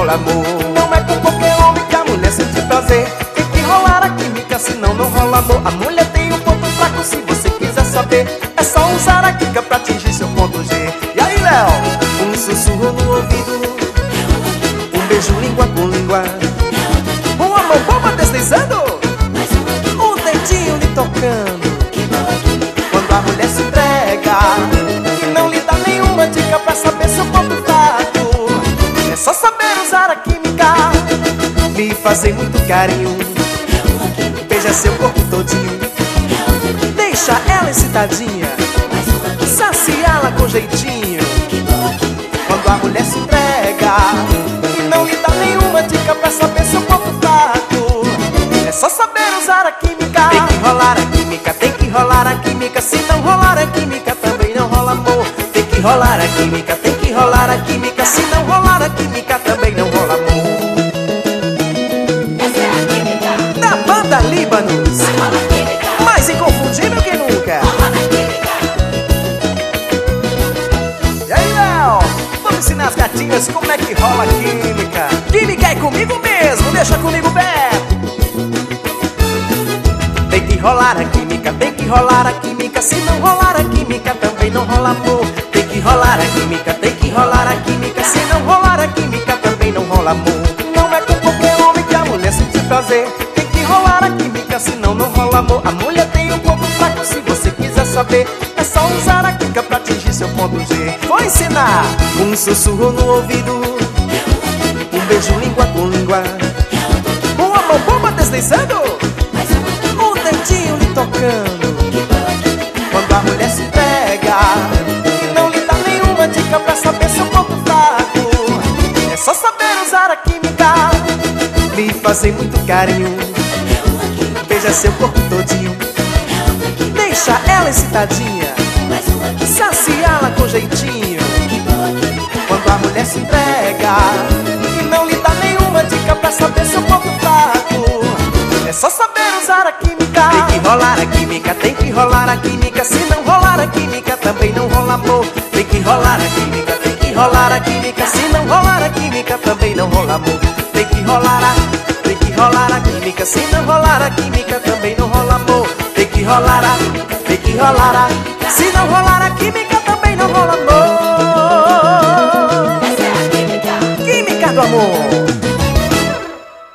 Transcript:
rola amor. Não é com qualquer homem que a mulher sente prazer. Tem que rolar a química, senão não rola amor. A mulher tem um ponto fraco, se você quiser saber, é só usar a química pra atingir seu ponto G. E aí, Léo? Um sussurro no ouvido, um beijo língua com língua, uma mão boba deslizando, um dedinho lhe tocando. Quando a mulher se entrega e não lhe dá nenhuma dica pra saber seu ponto fraco, é só saber usar a química. Me fazer muito carinho, beija seu corpo todinho, deixa ela excitadinha, saciá-la com jeitinho. Quando a mulher se entrega e não lhe dá nenhuma dica pra saber seu ponto fraco, é só saber usar a química. Tem que rolar a química, tem que rolar a química. Se não rolar a química, também não rola amor. Tem que rolar a química, tem que rolar a química. Se não rolar a química, também não rola amor. Essa é a química Da banda Líbanos, rola química, mais inconfundível que nunca. rola química. E aí, Léo? Vamos ensinar as gatinhas como é que rola a química. Química é comigo mesmo, deixa comigo perto. Tem que rolar a química, tem que rolar a química. Se não rolar a química, também não rola amor. Tem que rolar a química, tem que rolar a química. Se não rolar a química, também não rola amor. Não é com qualquer homem que a mulher sente prazer. Tem que rolar a química, senão não rola amor. A mulher tem um ponto fraco, se você quiser saber, é só usar a química pra atingir seu ponto G. Vou ensinar um sussurro no ouvido, um beijo língua com língua, uma mão boba deslizando, um dedinho lhe tocando. Quando a mulher se entrega e não lhe dá nenhuma dica pra saber seu ponto fraco, é só saber usar a química. Me fazer muito carinho, beija seu corpo todinho, deixa ela excitadinha, saciá-la com jeitinho. Quando a mulher se entrega e não lhe dá nenhuma dica pra saber seu ponto fraco, é só saber usar a química. Tem que rolar a química, tem que rolar a química. Se não rolar a química, também não rola amor. Tem que rolar a química, tem que rolar a química. Se não rolar a química, também não rola amor. Tem que rolar a química. Se não rolar a química, também não rola amor. Tem que rolar a, se não rolar a química, também não rola amor. Essa é a química Química do amor.